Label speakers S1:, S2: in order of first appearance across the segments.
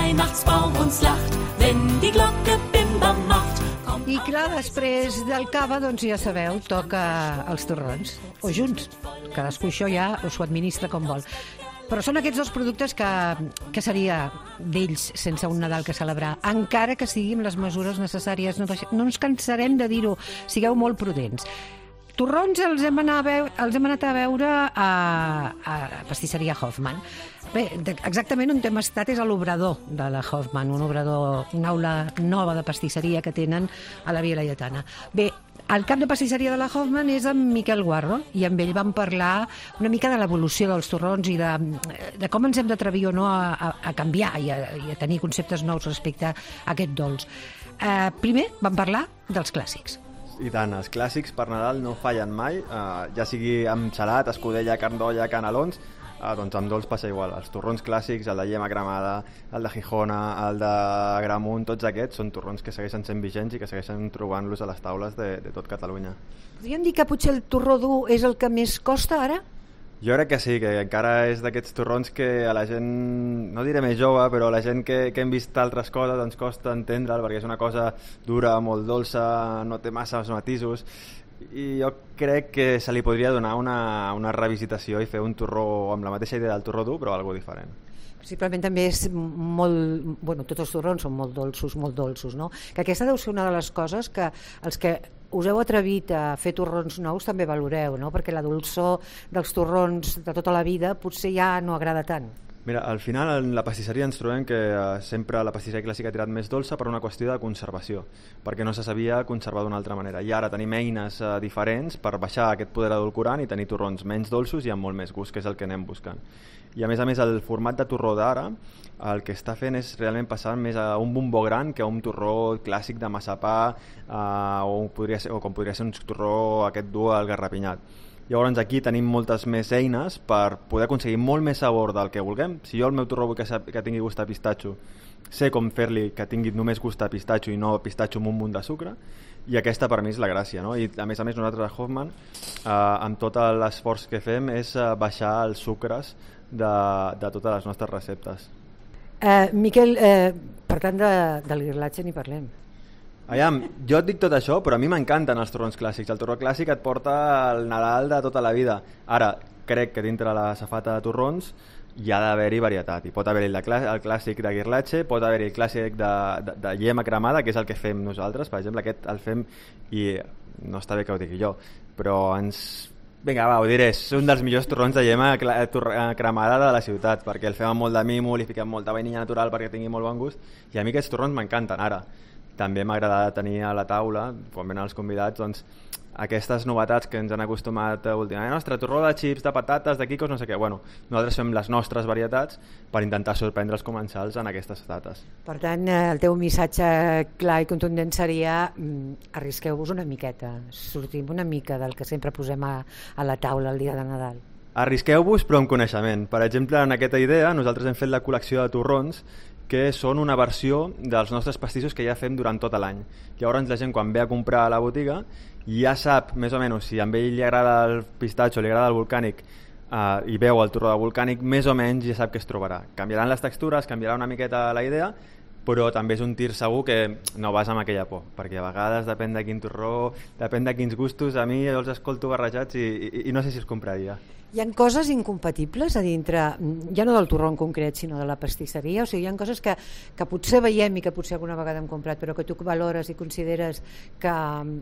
S1: Weihnachtsbaum uns lacht, wenn die Glocke bim-bam macht.
S2: I clar, després del cava, doncs ja sabeu, toca els torrons, o junts. Cadascú això ja s'ho administra com vol. Però són aquests dos productes que seria d'ells sense un Nadal que celebrar, encara que sigui amb les mesures necessàries. No ens cansarem de dir-ho, sigueu molt prudents. Torrons els hem anat a veure a Pastisseria Hoffman. Bé, exactament on hem estat és a l'obrador de la Hoffman, una aula nova de pastisseria que tenen a la Via Laietana. Bé, el cap de pastisseria de la Hoffman és en Miquel Guarro, i amb ell vam parlar una mica de l'evolució dels torrons i de com ens hem d'atrevir o no a canviar i a tenir conceptes nous respecte a aquest dolç. Primer vam parlar dels clàssics.
S3: I tant, els clàssics per Nadal no fallen mai, ja sigui amb salat, escudella, carn d'olla, canelons, doncs amb dolç passa igual. Els torrons clàssics, el de Yema cremada, el de Gijona, el de Gramunt, tots aquests són torrons que segueixen sent vigents i que segueixen trobant-los a les taules de tot Catalunya.
S2: Podríem dir que potser el torró dur és el que més costa ara?
S3: Jo crec que sí, que encara és d'aquests torrons que a la gent, no diré més jove, però a la gent que hem vist altres coses ens costa entendre'l, perquè és una cosa dura, molt dolça, no té massa matisos, i jo crec que se li podria donar una revisitació i fer un torró amb la mateixa idea del torró dur, però algo diferent.
S2: Possiblement també és molt... Bueno, tots els torrons són molt dolços, no? Que aquesta deu ser una de les coses que els que us heu atrevit a fer torrons nous també valoreu, no? Perquè la dolçor dels torrons de tota la vida potser ja no agrada tant.
S3: Mira, al final en la pastisseria ens trobem que sempre la pastisseria clàssica ha tirat més dolça per una qüestió de conservació, perquè no se sabia conservar d'una altra manera. I ara tenim eines diferents per baixar aquest poder edulcorant i tenir torrons menys dolços i amb molt més gust, que és el que anem buscant. I a més, el format de torró d'ara el que està fent és realment passar més a un bombó gran que a un torró clàssic de massapà o com podria ser un torró aquest dur al garrapinyat. Llavors aquí tenim moltes més eines per poder aconseguir molt més sabor del que vulguem. Si jo el meu torró vull que tingui gust a pistatxo, sé com fer-li que tingui només gust a pistatxo i no pistatxo amb un munt de sucre, i aquesta per mi és la gràcia, no? I a més nosaltres a Hoffman amb tot l'esforç que fem és baixar els sucres de totes les nostres receptes.
S2: Miquel, per tant del guirlatge ni parlem.
S3: Aviam, jo et dic tot això, però a mi m'encanten els torrons clàssics. El torró clàssic et porta al Nadal de tota la vida. Ara, crec que dintre la safata de torrons hi ha d'haver-hi varietat. Hi pot haver-hi el clàssic de guirlatge, pot haver-hi el clàssic de Yema cremada, que és el que fem nosaltres. Per exemple, aquest el fem, i no està bé que ho digui jo, però vinga, va, ho diré, és un dels millors torrons de Yema cremada de la ciutat, perquè el fem amb molt de mimo, li fiquem molta vainilla natural perquè tingui molt bon gust, i a mi aquests torrons m'encanten. Ara, també m'agrada tenir a la taula, quan venen els convidats, doncs, aquestes novetats que ens han acostumat últimament. Nostre torró de xips, de patates, de quicos, no sé què. Bueno, nosaltres fem les nostres varietats per intentar sorprendre els comensals en aquestes dates.
S2: Per tant, el teu missatge clar i contundent seria arrisqueu-vos una miqueta, sortim una mica del que sempre posem a la taula el dia de Nadal.
S3: Arrisqueu-vos, però amb coneixement. Per exemple, en aquesta idea, nosaltres hem fet la col·lecció de torrons que són una versió dels nostres pastissos que ja fem durant tot l'any. Llavors la gent quan ve a comprar a la botiga ja sap més o menys si a ell li agrada el pistatxo, li agrada el volcànic i veu el torró de volcànic, més o menys ja sap què es trobarà. Canviaran les textures, canviarà una miqueta la idea, però també és un tir segur que no vas amb aquella por, perquè a vegades depèn de quin torró, depèn de quins gustos, a mi els escolto barrejats i no sé si els compraria.
S2: Hi ha coses incompatibles a dintre, ja no del torró en concret, sinó de la pastisseria? O sigui, hi ha coses que potser veiem i que potser alguna vegada hem comprat, però que tu valores i consideres que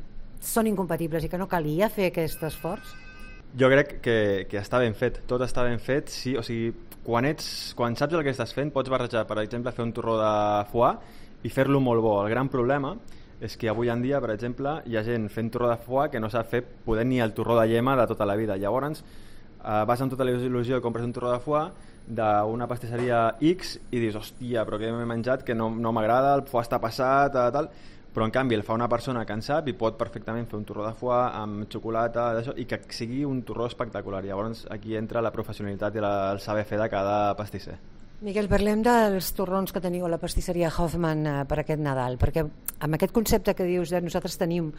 S2: són incompatibles i que no calia fer aquest esforç?
S3: Jo crec que està ben fet, tot està ben fet, sí, o sigui, quan saps el que estàs fent pots barrejar, per exemple, fer un torró de foie i fer-lo molt bo. El gran problema és que avui en dia, per exemple, hi ha gent fent torró de foie que no sap fer poder ni el torró de Yema de tota la vida. Llavors vas amb tota la il·lusió i compres un torró de foie d'una pastisseria X i dius, hòstia, però què m'he menjat, que no m'agrada, el foie està passat, tal. Però en canvi el fa una persona que en sap i pot perfectament fer un torró de foie amb xocolata i que sigui un torró espectacular. Llavors aquí entra la professionalitat i el saber fer de cada pastisser.
S2: Miquel, parlem dels torrons que teniu a la pastisseria Hoffman per aquest Nadal, perquè amb aquest concepte que dius de nosaltres tenim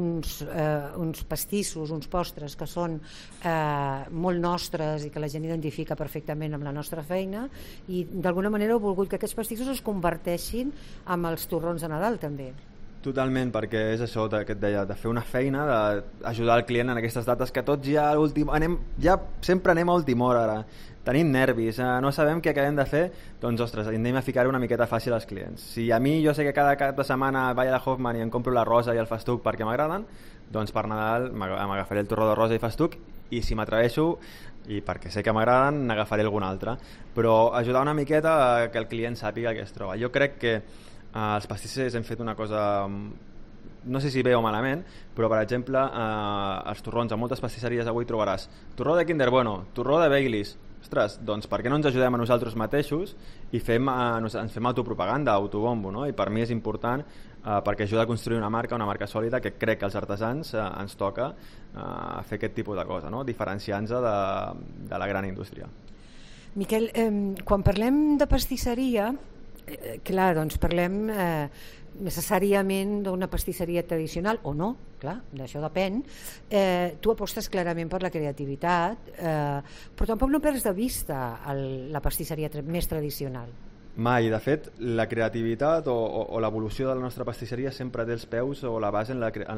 S2: uns pastissos, uns postres que són molt nostres i que la gent identifica perfectament amb la nostra feina, i d'alguna manera heu volgut que aquests pastissos es converteixin amb els torrons de Nadal també.
S3: Totalment, perquè és això que et deia, de fer una feina, d'ajudar el client en aquestes dates que tots ja sempre anem a última hora ara. Tenim nervis, no sabem què acabem de fer, doncs ostres, anem a ficar-ho una miqueta fàcil als clients. Si a mi jo sé que cada cap de setmana vaig a la Hoffman i em compro la rosa i el festuc perquè m'agraden, doncs per Nadal m'agafaré el torró de rosa i festuc, i si m'atreveixo i perquè sé que m'agraden n'agafaré algun altre, però ajudar una miqueta a que el client sàpiga què es troba. Jo crec que els pastissers hem fet una cosa, no sé si bé o malament, però per exemple els torrons, a moltes pastisseries avui trobaràs torró de Kinder Bueno, torró de Baileys. Ostres, doncs per què no ens ajudem a nosaltres mateixos i ens fem autopropaganda, autobombo, no? I per mi és important perquè ajuda a construir una marca sòlida, que crec que als artesans ens toca fer aquest tipus de cosa, no? Diferenciant-se de la gran indústria.
S2: Miquel, quan parlem de pastisseria, clar, doncs parlem necessàriament d'una pastisseria tradicional o no, clar, d'això depèn. Tu apostes clarament per la creativitat, però tampoc no perds de vista la pastisseria més tradicional.
S3: Mai, de fet, la creativitat o l'evolució de la nostra pastisseria sempre té els peus o la base en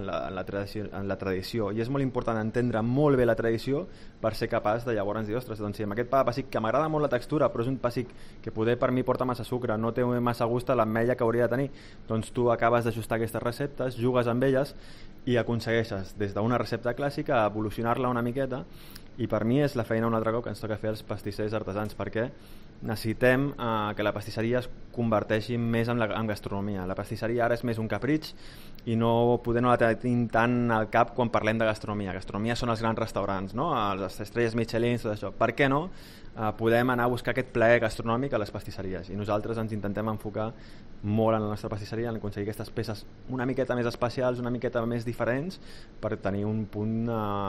S3: la tradició, i és molt important entendre molt bé la tradició per ser capaç de llavors dir, ostres, doncs si amb aquest pa de pessic, que m'agrada molt la textura, però és un pessic que poder per mi porta massa sucre, no té massa gust a l'ametlla que hauria de tenir, doncs tu acabes d'ajustar aquestes receptes, jugues amb elles i aconsegueixes des d'una recepta clàssica a evolucionar-la una miqueta, i per mi és la feina un altre cop que ens toca fer els pastissers artesans, perquè necessitem que la pastisseria es converteixi més en gastronomia. La pastisseria ara és més un capritx i no la tenim tant al cap quan parlem de gastronomia. Gastronomia són els grans restaurants, no? Les estrelles Michelin, tot això. Per què no podem anar a buscar aquest plaer gastronòmic a les pastisseries? I nosaltres ens intentem enfocar molt en la nostra pastisseria, en aconseguir aquestes peces una miqueta més especials, una miqueta més diferents, per tenir un punt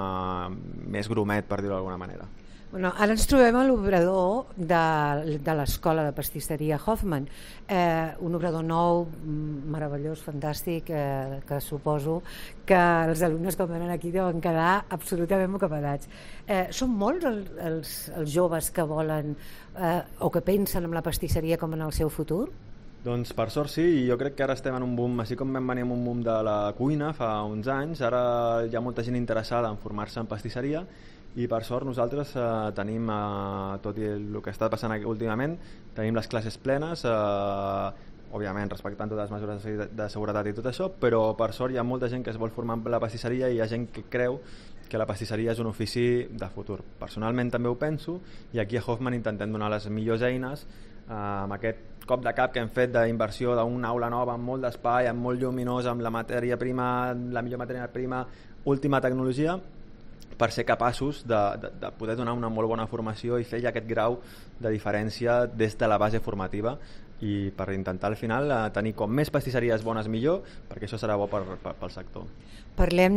S3: més grumet, per dir-ho d'alguna manera.
S2: Bueno, ara ens trobem a l'obrador de l'escola de pastisseria Hoffman, un obrador nou, meravellós, fantàstic, que suposo que els alumnes que venen aquí deuen quedar absolutament bocabadats. Són molts els joves que volen o que pensen en la pastisseria com en el seu futur?
S3: Doncs per sort sí, i jo crec que ara estem en un boom, així com vam venir en un boom de la cuina fa uns anys, ara hi ha molta gent interessada en formar-se en pastisseria, i per sort nosaltres tenim, tot i el que està passant últimament, tenim les classes plenes, òbviament respectant totes les mesures de seguretat i tot això, però per sort hi ha molta gent que es vol formar en la pastisseria i hi ha gent que creu que la pastisseria és un ofici de futur. Personalment també ho penso, i aquí a Hoffman intentem donar les millors eines amb aquest cop de cap que hem fet d'inversió d'una aula nova amb molt d'espai, amb molt lluminós, amb la matèria prima, la millor matèria prima, última tecnologia, per ser capaços de poder donar una molt bona formació i fer ja aquest grau de diferència des de la base formativa, i per intentar al final tenir com més pastisseries bones millor, perquè això serà bo pel sector.
S2: Parlem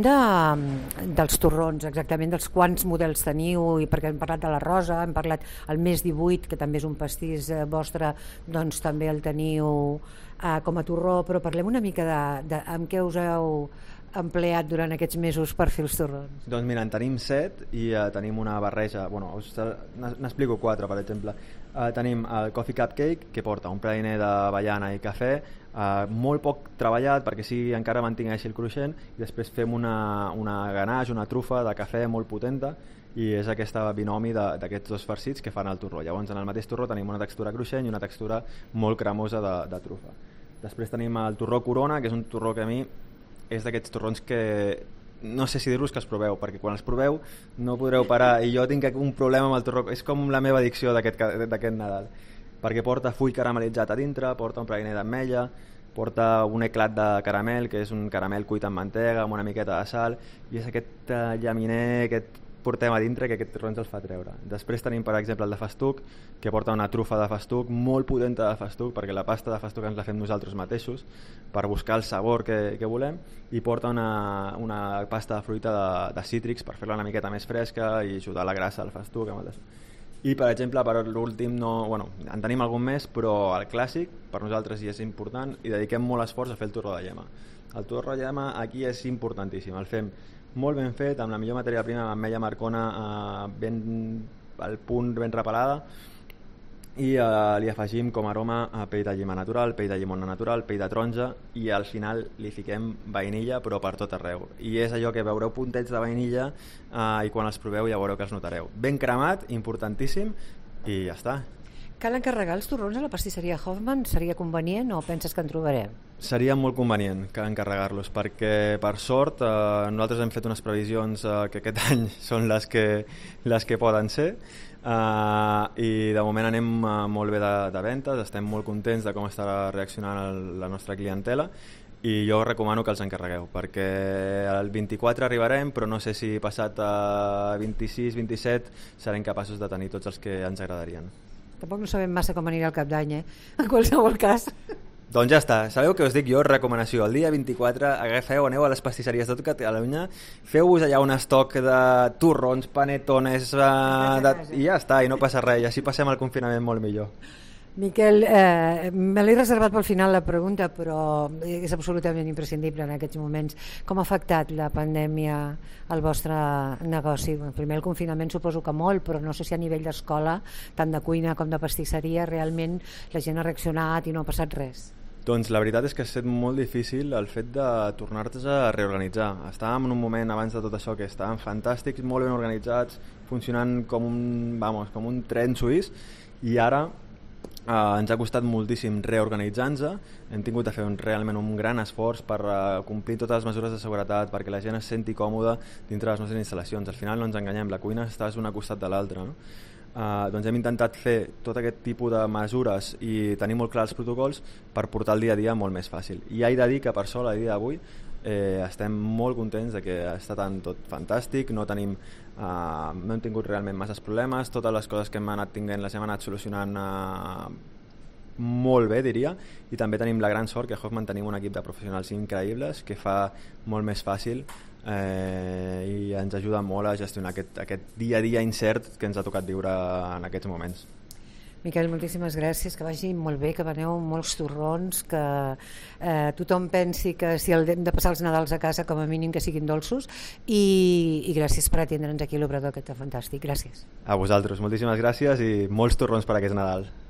S2: dels torrons, exactament, dels quants models teniu, i perquè hem parlat de la rosa, hem parlat el mes 18, que també és un pastís vostre, doncs també el teniu com a torró, però parlem una mica de amb què us heu empleat durant aquests mesos per fer els torrons.
S3: Doncs mira, en tenim 7 i tenim una barreja, bueno, n'explico 4 per exemple. Tenim el Coffee Cupcake, que porta un praliner d'avellana i cafè, molt poc treballat perquè encara mantingueixi el cruixent, i després fem una ganache, una trufa de cafè molt potenta, i és aquest binomi d'aquests dos farcits que fan el torró. Llavors en el mateix torró tenim una textura cruixent i una textura molt cremosa de trufa. Després tenim el torró Corona, que és un torró que a mi és d'aquests torrons que no sé si dir-vos que els proveu, perquè quan els proveu no podreu parar, i jo tinc un problema amb el torró, és com la meva addicció d'aquest Nadal, perquè porta full caramelitzat a dintre, porta un praliner d'ametlla, porta un eclat de caramel, que és un caramel cuit amb mantega, amb una miqueta de sal, i és aquest llaminer que portem a dintre, que aquest torró ens els fa treure. Després tenim, per exemple, el de festuc, que porta una trufa de festuc, molt potenta de festuc, perquè la pasta de festuc ens la fem nosaltres mateixos, per buscar el sabor que volem, i porta una pasta de fruita de cítrics, per fer-la una miqueta més fresca i ajudar la grassa del festuc. I, per exemple, per l'últim, en tenim algun més, però el clàssic, per nosaltres hi és important, i dediquem molt esforç a fer el torró de llama. El torró de llama aquí és importantíssim, el fem molt ben fet, amb la millor matèria prima, amb ametlla marcona al punt, ben repelada, i li afegim com a aroma pell de llima natural, pell de llimona natural, pell de taronja, i al final li fiquem vainilla, però per tot arreu. I és allò que veureu puntets de vainilla i quan els proveu ja veureu que els notareu. Ben cremat, importantíssim, i ja està.
S2: Cal encarregar els torrons a la pastisseria Hoffman? Seria convenient o penses que en trobarem?
S3: Seria molt convenient que encarregar-los, perquè per sort nosaltres hem fet unes previsions que aquest any són les que poden ser, i de moment anem molt bé de ventes, estem molt contents de com està reaccionant la nostra clientela, i jo recomano que els encarregueu, perquè el 24 arribarem, però no sé si passat 26-27 serem capaços de tenir tots els que ens agradarien.
S2: Tampoc no sabem massa com anirà el cap d'any, en qualsevol cas.
S3: Doncs ja està, sabeu què us dic jo? Recomanació, el dia 24 aneu a les pastisseries de tot Catalunya, feu-vos allà un estoc de torrons, panetones, i ja està, i no passa res, i així passem el confinament molt millor.
S2: Miquel, me l'he reservat pel final la pregunta, però és absolutament imprescindible en aquests moments. Com ha afectat la pandèmia al vostre negoci? Primer el confinament suposo que molt, però no sé si a nivell d'escola, tant de cuina com de pastisseria, realment la gent ha reaccionat i no ha passat res.
S3: Doncs la veritat és que ha estat molt difícil el fet de tornar-te a reorganitzar. Estàvem en un moment abans de tot això que estàvem fantàstics, molt ben organitzats, funcionant com un tren suís, i ara ens ha costat moltíssim reorganitzar-nos. Hem tingut de fer realment un gran esforç per complir totes les mesures de seguretat, perquè la gent es senti còmoda dintre les nostres instal·lacions. Al final no ens enganyem, la cuina estàs una costat de l'altra, no? Doncs hem intentat fer tot aquest tipus de mesures i tenir molt clars els protocols per portar el dia a dia molt més fàcil. I he de dir que per sort, a dia d'avui, estem molt contents de que està tot fantàstic, no hem tingut realment masses problemes, totes les coses que hem anat tinguent les hem anat solucionant molt bé, diria, i també tenim la gran sort que a Hoffman tenim un equip de professionals increïbles que fa molt més fàcil i ens ajuda molt a gestionar aquest dia a dia incert que ens ha tocat viure en aquests moments.
S2: Miquel, moltíssimes gràcies, que vagi molt bé, que veneu molts torrons, que tothom pensi que si hem de passar els Nadals a casa com a mínim que siguin dolços, i gràcies per atendre'ns aquí a l'Obrador, que està fantàstic. Gràcies.
S3: A vosaltres, moltíssimes gràcies i molts torrons per aquest Nadal.